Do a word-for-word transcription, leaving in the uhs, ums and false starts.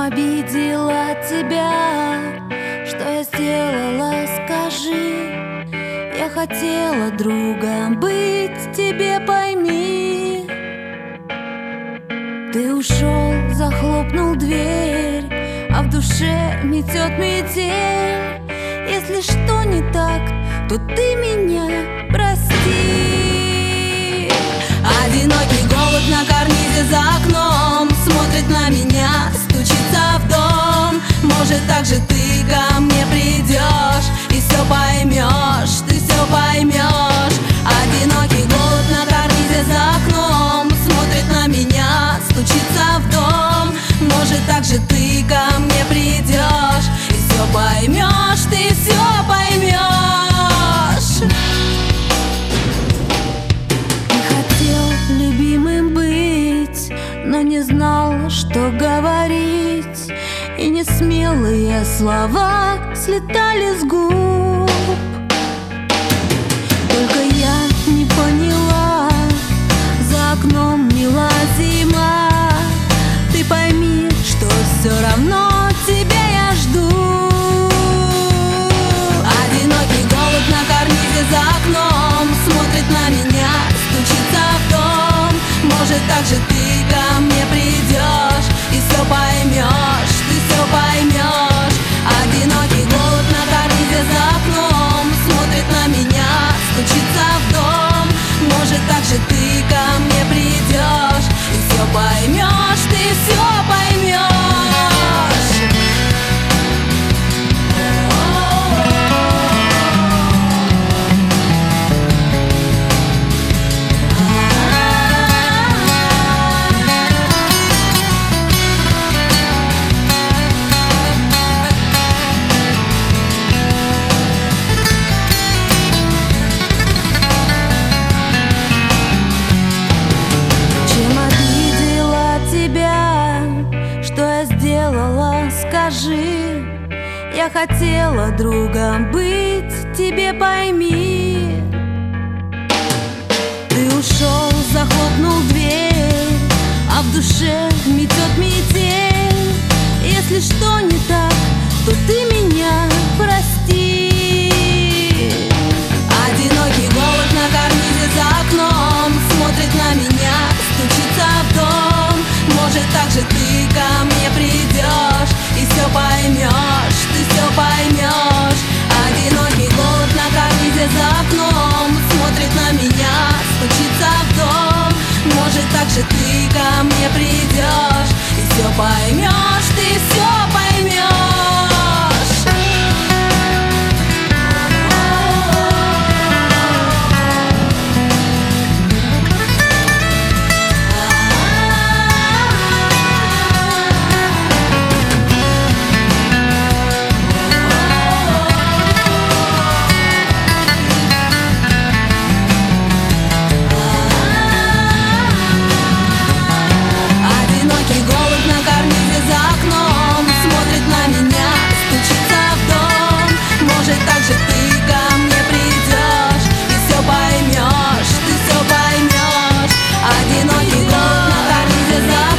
обидела тебя? Что я сделала, скажи. Я хотела другом быть, тебе пойми. Ты ушел, захлопнул дверь, а в душе метет метель. Если что не так, то ты меня прости. Одинокий голубь на карнизе за окном смотрит на меня, стучится в дом. Может, так же ты ко мне придешь и все поймешь, ты все поймешь. Одинокий голубь на карнизе за окном смотрит на меня, стучится в дом. Может, так же ты ко мне придешь и все поймешь, ты все поймешь. Ты хотел любимым быть, но не знал, что говорить, и несмелые слова слетали с губ. Только я не поняла, за окном мила зима. Ты пойми, что все равно тебя я жду. Одинокий голубь на карнизе за окном смотрит на меня, стучится в дом. Может, так же ты ко мне придешь и все поймешь, ты все поймешь. Одинокий голубь на карнизе за окном смотрит на меня, стучится в дом. Может, так же ты ко мне придешь и все поймешь, ты все поймешь. Скажи, я хотела другом быть, тебе пойми. Ты ушел, захлопнул дверь, а в душе метет метель. Если что не так, то ты меня прости. Одинокий голубь на карнизе за окном смотрит на меня, стучится в дом. Может, так же ты ко мне придешь и все поймешь, ты все поймешь. Одинокий голубь на карнизе за окном смотрит на меня, стучится в дом. Может, так же ты ко мне придешь и все поймешь, ты все поймешь. Так же ты ко мне придешь и все поймешь, ты все поймешь. Одинокий голубь на карнизе за